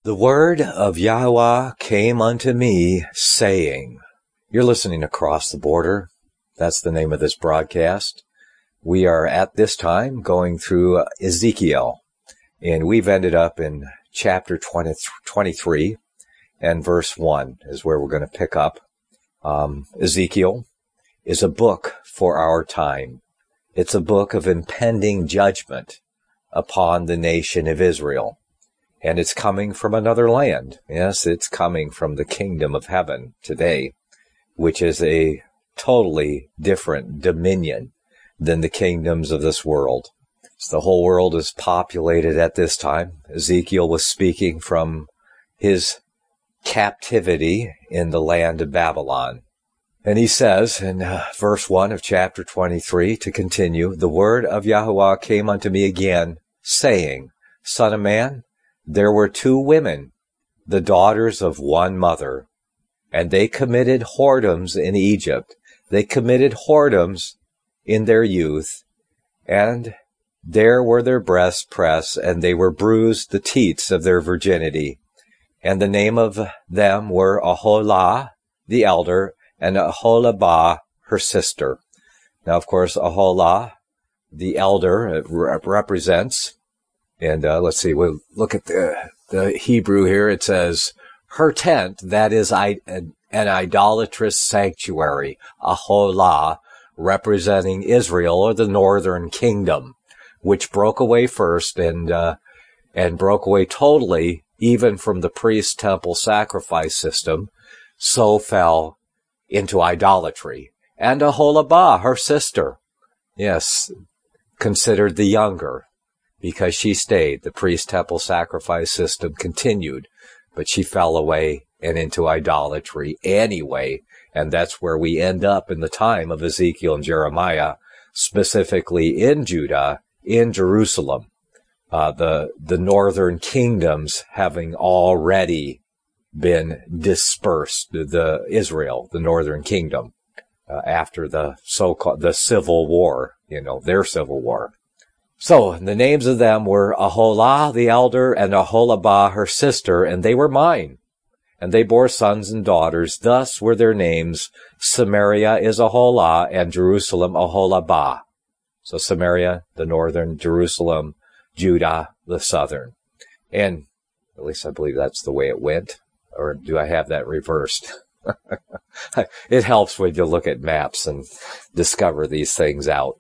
The word of Yahweh came unto me, saying, You're listening Across the Border. That's the name of this broadcast. We are at this time going through Ezekiel, and we've ended up in chapter 23, and verse 1 is where we're going to pick up. Ezekiel is a book for our time. It's a book of impending judgment upon the nation of Israel. And it's coming from another land. Yes, it's coming from the kingdom of heaven today, which is a totally different dominion than the kingdoms of this world. So the whole world is populated at this time. Ezekiel was speaking from his captivity in the land of Babylon. And he says in verse 1 of chapter 23, to continue, The word of Yahweh came unto me again, saying, Son of man, there were two women, the daughters of one mother, and they committed whoredoms in Egypt. They committed whoredoms in their youth, and there were their breasts pressed, and they were bruised the teats of their virginity. And the name of them were Aholah, the elder, and Aholabah, her sister. Now, of course, Aholah, the elder, it represents, and let's see, we'll look at the Hebrew here. It says, her tent, that is an idolatrous sanctuary, Aholah, representing Israel, or the northern kingdom, which broke away first and broke away totally, even from the priest temple sacrifice system, so fell into idolatry. And Aholabah, her sister, yes, considered the younger, because she stayed. The priest temple sacrifice system continued, but she fell away and into idolatry anyway. And that's where we end up in the time of Ezekiel and Jeremiah, specifically in Judah, in Jerusalem, the northern kingdoms having already been dispersed, the northern kingdom, after the so-called, the civil war, their civil war. So, the names of them were Aholah the elder and Aholabah her sister, and they were mine. And they bore sons and daughters. Thus were their names. Samaria is Aholah, and Jerusalem Aholabah. So Samaria, the northern, Jerusalem, Judah, the southern. And at least I believe that's the way it went. Or do I have that reversed? It helps when you look at maps and discover these things out.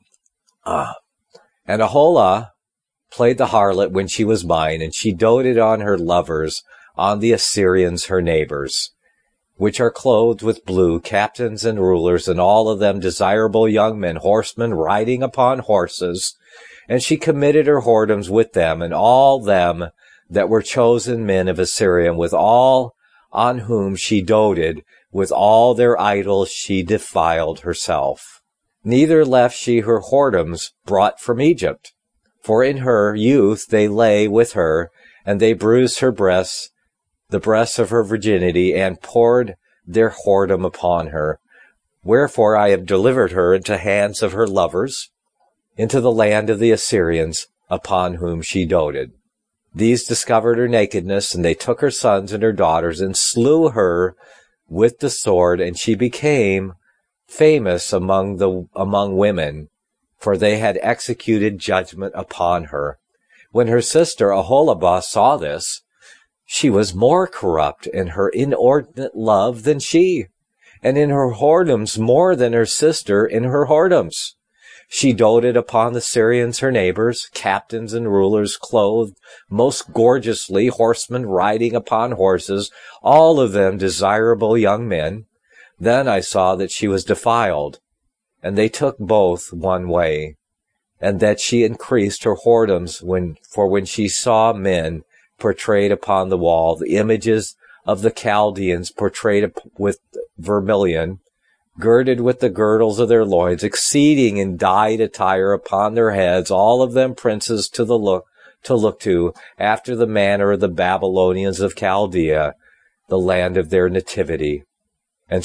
And Aholah played the harlot when she was mine, and she doted on her lovers, on the Assyrians her neighbors, which are clothed with blue, captains and rulers, and all of them desirable young men, horsemen riding upon horses. And she committed her whoredoms with them, and all them that were chosen men of Assyria, with all on whom she doted, with all their idols she defiled herself. Neither left she her whoredoms brought from Egypt. For in her youth they lay with her, and they bruised her breasts, the breasts of her virginity, and poured their whoredom upon her. Wherefore I have delivered her into hands of her lovers, into the land of the Assyrians, upon whom she doted. These discovered her nakedness, and they took her sons and her daughters, and slew her with the sword, and she became famous among women, for they had executed judgment upon her. When her sister Aholabah saw this, she was more corrupt in her inordinate love than she, and in her whoredoms more than her sister in her whoredoms. She doted upon the Syrians her neighbors, captains and rulers clothed most gorgeously, horsemen riding upon horses, all of them desirable young men. Then I saw that she was defiled, and they took both one way, and that she increased her whoredoms when she saw men portrayed upon the wall, the images of the Chaldeans portrayed with vermilion, girded with the girdles of their loins, exceeding in dyed attire upon their heads, all of them princes to look to, after the manner of the Babylonians of Chaldea, the land of their nativity. And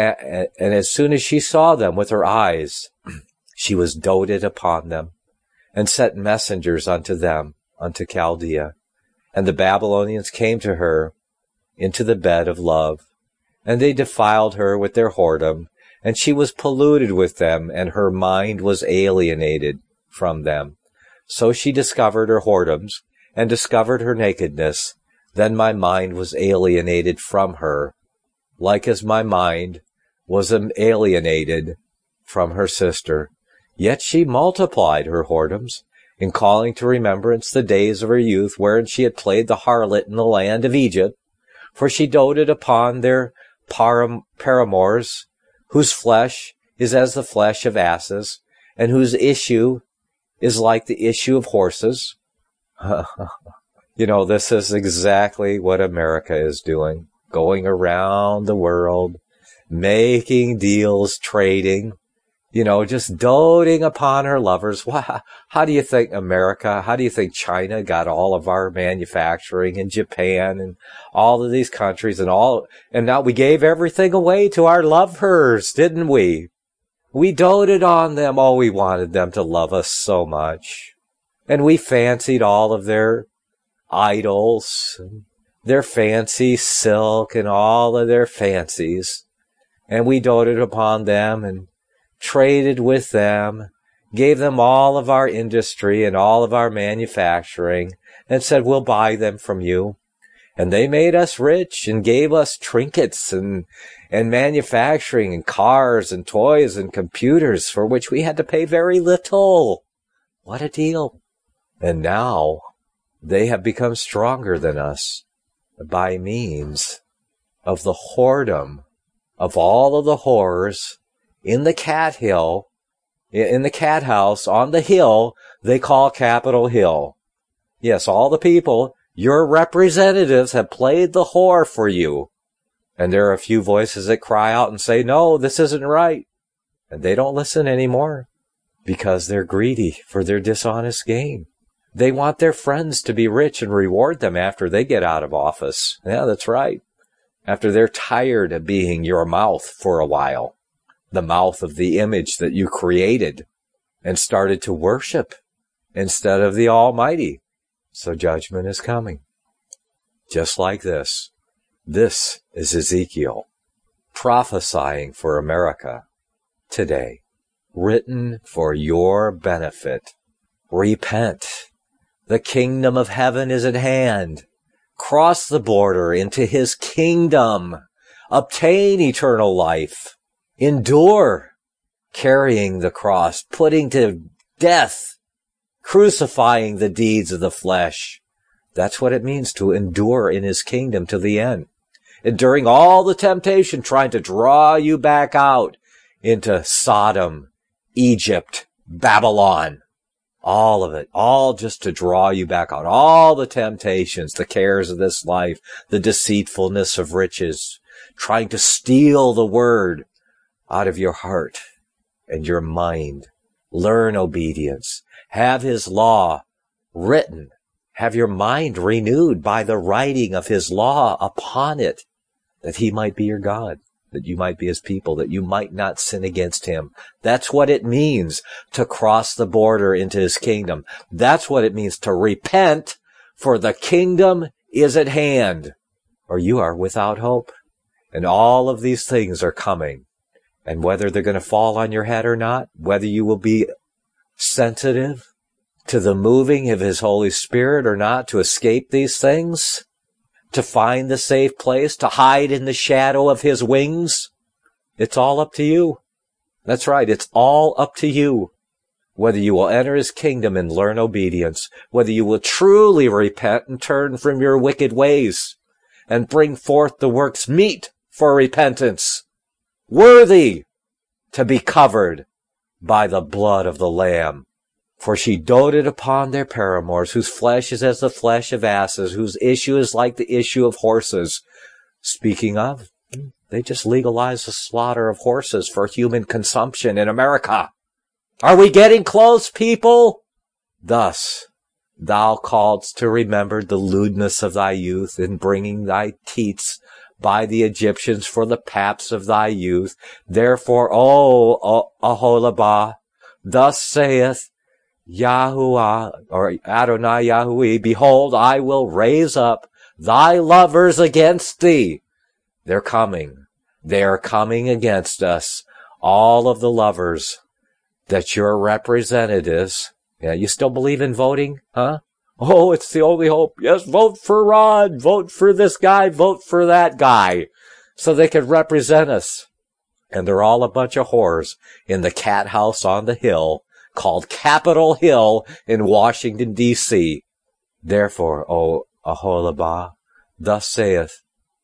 as soon as she saw them with her eyes, she was doted upon them, and sent messengers unto them, unto Chaldea. And the Babylonians came to her into the bed of love, and they defiled her with their whoredom, and she was polluted with them, and her mind was alienated from them. So she discovered her whoredoms, and discovered her nakedness. Then my mind was alienated from her, like as my mind was alienated from her sister. Yet she multiplied her whoredoms, in calling to remembrance the days of her youth, wherein she had played the harlot in the land of Egypt. For she doted upon their paramours, whose flesh is as the flesh of asses, and whose issue is like the issue of horses. This is exactly what America is doing, going around the world, making deals, trading, just doting upon her lovers. How do you think America, how do you think China got all of our manufacturing, and Japan and all of these countries and now we gave everything away to our lovers, didn't we? We doted on them. Oh, we wanted them to love us so much. And we fancied all of their idols, and their fancy silk and all of their fancies. And we doted upon them and traded with them, gave them all of our industry and all of our manufacturing, and said, we'll buy them from you. And they made us rich and gave us trinkets and manufacturing and cars and toys and computers for which we had to pay very little. What a deal. And now they have become stronger than us by means of the whoredom of all of the horrors in the cat house on the hill they call Capitol Hill. Yes, all the people, your representatives, have played the whore for you. And there are a few voices that cry out and say, no, this isn't right. And they don't listen anymore because they're greedy for their dishonest gain. They want their friends to be rich and reward them after they get out of office. Yeah, that's right. After they're tired of being your mouth for a while, the mouth of the image that you created and started to worship instead of the Almighty. So judgment is coming. Just like this. This is Ezekiel prophesying for America today, written for your benefit. Repent. The kingdom of heaven is at hand. Cross the border into his kingdom. Obtain eternal life. Endure, carrying the cross, putting to death, crucifying the deeds of the flesh. That's what it means to endure in his kingdom to the end. Enduring all the temptation, trying to draw you back out into Sodom, Egypt, Babylon. All of it, all just to draw you back out. All the temptations, the cares of this life, the deceitfulness of riches, trying to steal the word out of your heart and your mind. Learn obedience. Have his law written. Have your mind renewed by the writing of his law upon it, that he might be your God, that you might be his people, that you might not sin against him. That's what it means to cross the border into his kingdom. That's what it means to repent, for the kingdom is at hand, or you are without hope. And all of these things are coming. And whether they're going to fall on your head or not, whether you will be sensitive to the moving of his Holy Spirit or not to escape these things, to find the safe place, to hide in the shadow of his wings, it's all up to you. That's right, it's all up to you. Whether you will enter his kingdom and learn obedience, whether you will truly repent and turn from your wicked ways and bring forth the works meet for repentance, worthy to be covered by the blood of the Lamb. For she doted upon their paramours, whose flesh is as the flesh of asses, whose issue is like the issue of horses. Speaking of, they just legalized the slaughter of horses for human consumption in America. Are we getting close, people? Thus, thou calledst to remember the lewdness of thy youth in bringing thy teats by the Egyptians for the paps of thy youth. Therefore, O Aholibah, thus saith Yahuwah, or Adonai Yahuwah, behold, I will raise up thy lovers against thee. They're coming. They're coming against us. All of the lovers that your representatives, yeah, you still believe in voting, huh? Oh, it's the only hope. Yes, vote for Rod. Vote for this guy. Vote for that guy. So they can represent us. And they're all a bunch of whores in the cat house on the hill called Capitol Hill in Washington, D.C. Therefore, O Aholibah, thus saith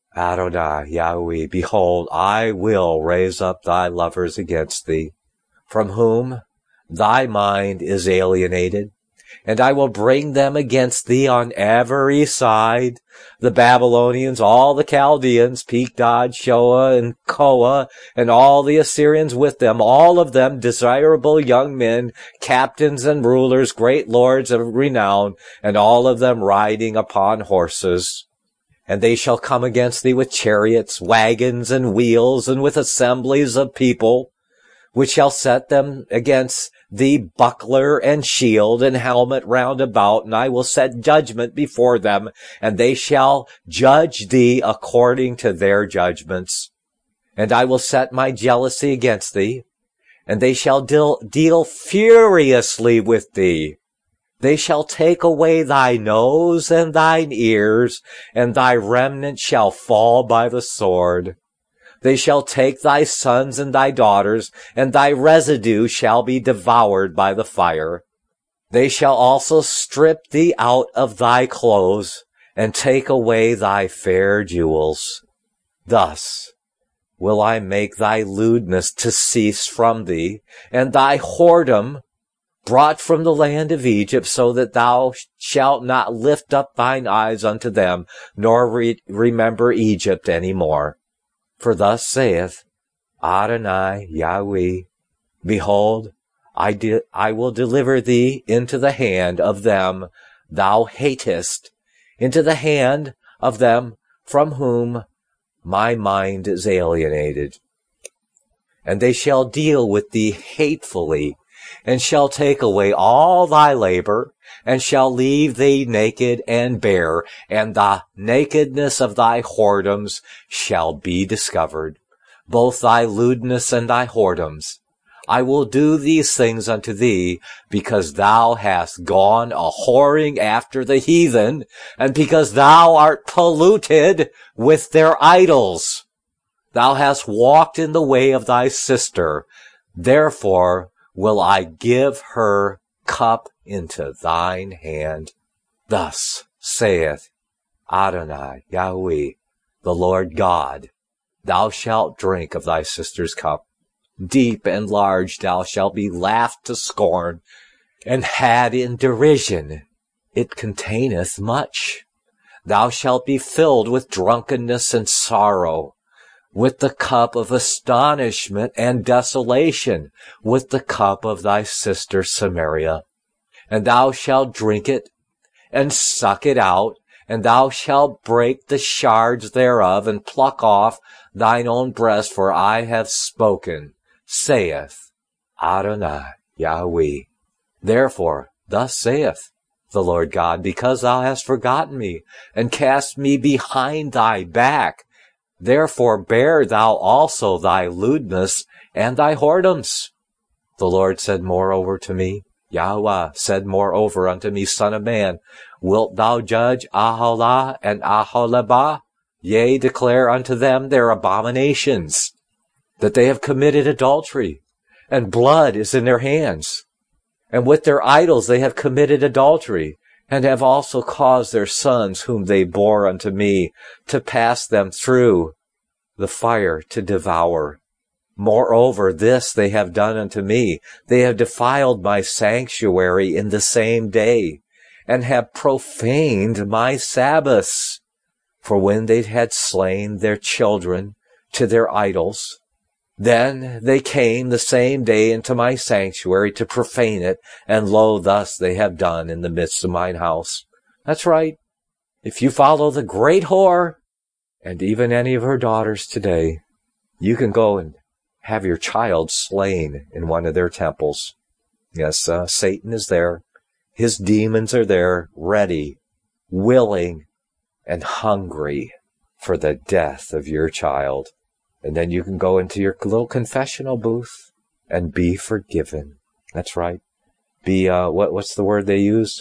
Adonai Yahweh, behold, I will raise up thy lovers against thee, from whom thy mind is alienated, and I will bring them against thee on every side, the Babylonians, all the Chaldeans, Pekdod, Shoah, and Koah, and all the Assyrians with them, all of them desirable young men, captains and rulers, great lords of renown, and all of them riding upon horses. And they shall come against thee with chariots, wagons, and wheels, and with assemblies of people, which shall set them against thee buckler and shield and helmet round about, and I will set judgment before them, and they shall judge thee according to their judgments. And I will set my jealousy against thee, and they shall deal furiously with thee. They shall take away thy nose and thine ears, and thy remnant shall fall by the sword. They shall take thy sons and thy daughters, and thy residue shall be devoured by the fire. They shall also strip thee out of thy clothes, and take away thy fair jewels. Thus will I make thy lewdness to cease from thee, and thy whoredom brought from the land of Egypt, so that thou shalt not lift up thine eyes unto them, nor remember Egypt any more. For thus saith Adonai Yahweh, behold, I will deliver thee into the hand of them thou hatest, into the hand of them from whom my mind is alienated. And they shall deal with thee hatefully, and shall take away all thy labor, and shall leave thee naked and bare, and the nakedness of thy whoredoms shall be discovered, both thy lewdness and thy whoredoms. I will do these things unto thee, because thou hast gone a-whoring after the heathen, and because thou art polluted with their idols. Thou hast walked in the way of thy sister, therefore will I give her cup into thine hand. Thus saith Adonai Yahweh, the Lord God, thou shalt drink of thy sister's cup. Deep and large thou shalt be laughed to scorn, and had in derision. It containeth much. Thou shalt be filled with drunkenness and sorrow, with the cup of astonishment and desolation, with the cup of thy sister Samaria. And thou shalt drink it, and suck it out, and thou shalt break the shards thereof, and pluck off thine own breast, for I have spoken, saith Adonai Yahweh. Therefore, thus saith the Lord God, because thou hast forgotten me, and cast me behind thy back, therefore bear thou also thy lewdness and thy whoredoms. The Lord said moreover to me, Yahweh said moreover unto me, Son of man, wilt thou judge Aholah and Aholibah? Yea, declare unto them their abominations, that they have committed adultery, and blood is in their hands. And with their idols they have committed adultery, and have also caused their sons, whom they bore unto me, to pass them through the fire to devour. Moreover, this they have done unto me. They have defiled my sanctuary in the same day, and have profaned my Sabbaths. For when they had slain their children to their idols, then they came the same day into my sanctuary to profane it, and lo, thus they have done in the midst of mine house. That's right. If you follow the great whore, and even any of her daughters today, you can go and have your child slain in one of their temples. Yes, Satan is there. His demons are there, ready, willing, and hungry for the death of your child. And then you can go into your little confessional booth and be forgiven. That's right. Be, what's the word they used?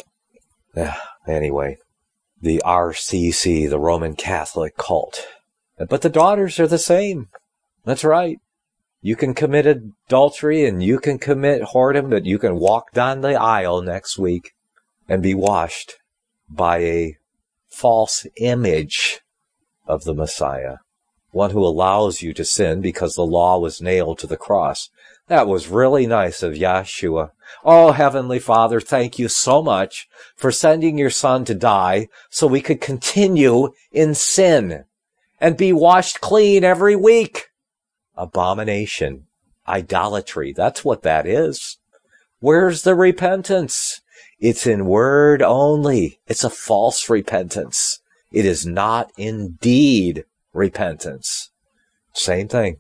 Anyway, the RCC, the Roman Catholic cult. But the daughters are the same. That's right. You can commit adultery and you can commit whoredom, but you can walk down the aisle next week and be washed by a false image of the Messiah. One who allows you to sin because the law was nailed to the cross. That was really nice of Yeshua. Oh, Heavenly Father, thank you so much for sending your Son to die so we could continue in sin and be washed clean every week. Abomination, idolatry, that's what that is. Where's the repentance? It's in word only. It's a false repentance. It is not indeed repentance. Same thing.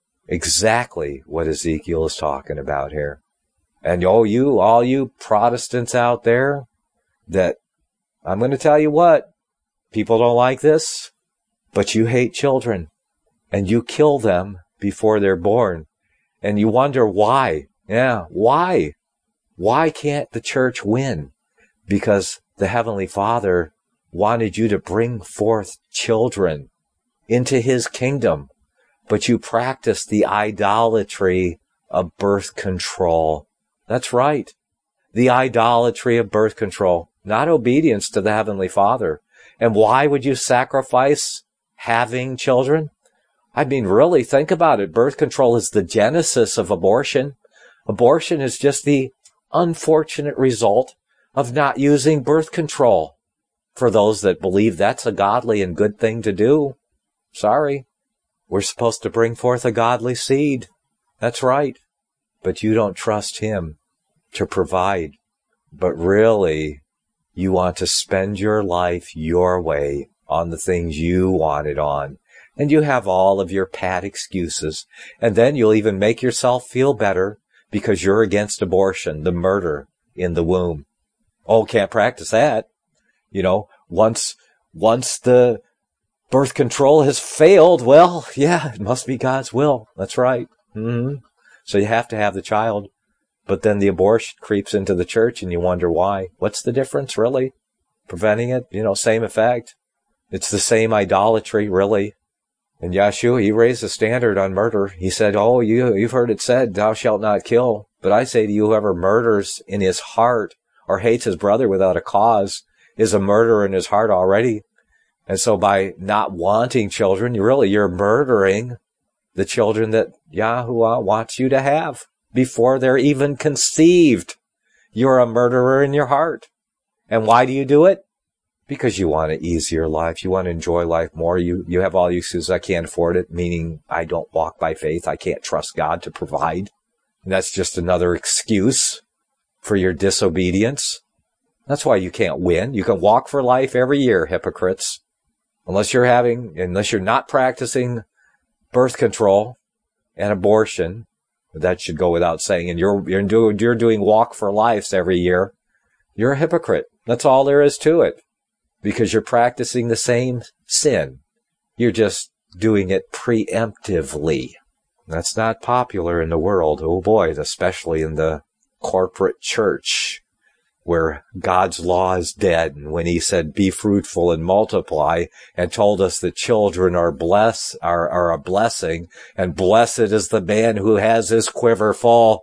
Exactly what Ezekiel is talking about here. And all you Protestants out there, that I'm going to tell you what, people don't like this, but you hate children and you kill them before they're born. And you wonder why. Yeah, why? Why can't the church win? Because the Heavenly Father wanted you to bring forth children into His kingdom, but you practice the idolatry of birth control. That's right. The idolatry of birth control, not obedience to the Heavenly Father. And why would you sacrifice having children? I mean, really, think about it. Birth control is the genesis of abortion. Abortion is just the unfortunate result of not using birth control. For those that believe that's a godly and good thing to do, sorry. We're supposed to bring forth a godly seed. That's right. But you don't trust Him to provide. But really, you want to spend your life your way on the things you want it on. And you have all of your pat excuses. And then you'll even make yourself feel better because you're against abortion, the murder in the womb. Oh, can't practice that. You know, once the birth control has failed, well, yeah, it must be God's will. That's right. So you have to have the child. But then the abortion creeps into the church and you wonder why. What's the difference, really? Preventing it, same effect. It's the same idolatry, really. And Yeshua, He raised the standard on murder. He said, oh, you've heard it said, thou shalt not kill. But I say to you, whoever murders in his heart or hates his brother without a cause is a murderer in his heart already. And so by not wanting children, you're murdering the children that Yahuwah wants you to have before they're even conceived. You're a murderer in your heart. And why do you do it? Because you want to ease your life. You want to enjoy life more. You have all the excuses. I can't afford it, meaning I don't walk by faith. I can't trust God to provide. And that's just another excuse for your disobedience. That's why you can't win. You can walk for life every year, hypocrites. Unless you're not practicing birth control and abortion, that should go without saying, and you're doing walk for lives every year, you're a hypocrite. That's all there is to it. Because you're practicing the same sin. You're just doing it preemptively. That's not popular in the world. Oh boy, especially in the corporate church, where God's law is dead. And when He said, be fruitful and multiply, and told us that children are a blessing, and blessed is the man who has his quiver full.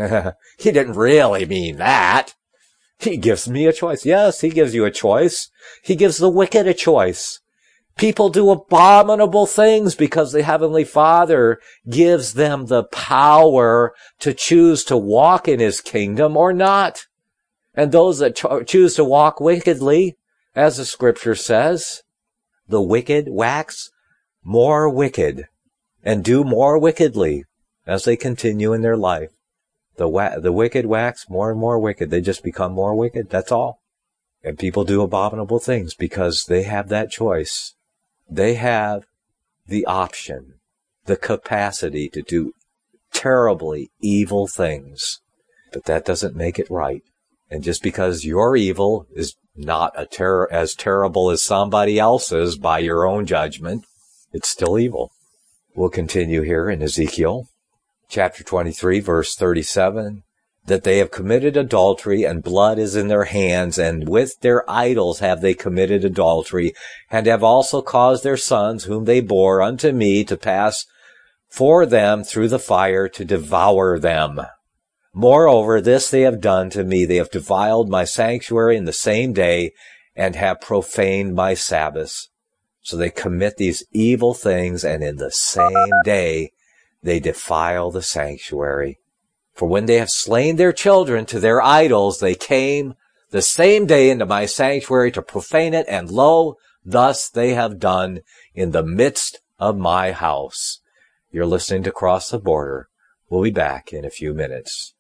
He didn't really mean that. He gives me a choice. Yes, He gives you a choice. He gives the wicked a choice. People do abominable things because the Heavenly Father gives them the power to choose to walk in His kingdom or not. And those that choose to walk wickedly, as the Scripture says, the wicked wax more wicked and do more wickedly as they continue in their life. The wicked wax more and more wicked. They just become more wicked. That's all. And people do abominable things because they have that choice. They have the option, the capacity to do terribly evil things. But that doesn't make it right. And just because your evil is not as terrible as somebody else's by your own judgment, it's still evil. We'll continue here in Ezekiel chapter 23, verse 37, that they have committed adultery and blood is in their hands, and with their idols have they committed adultery, and have also caused their sons whom they bore unto me to pass for them through the fire to devour them. Moreover, this they have done to me. They have defiled my sanctuary in the same day and have profaned my Sabbaths. So they commit these evil things, and in the same day they defile the sanctuary. For when they have slain their children to their idols, they came the same day into my sanctuary to profane it, and lo, thus they have done in the midst of my house. You're listening to Cross the Border. We'll be back in a few minutes.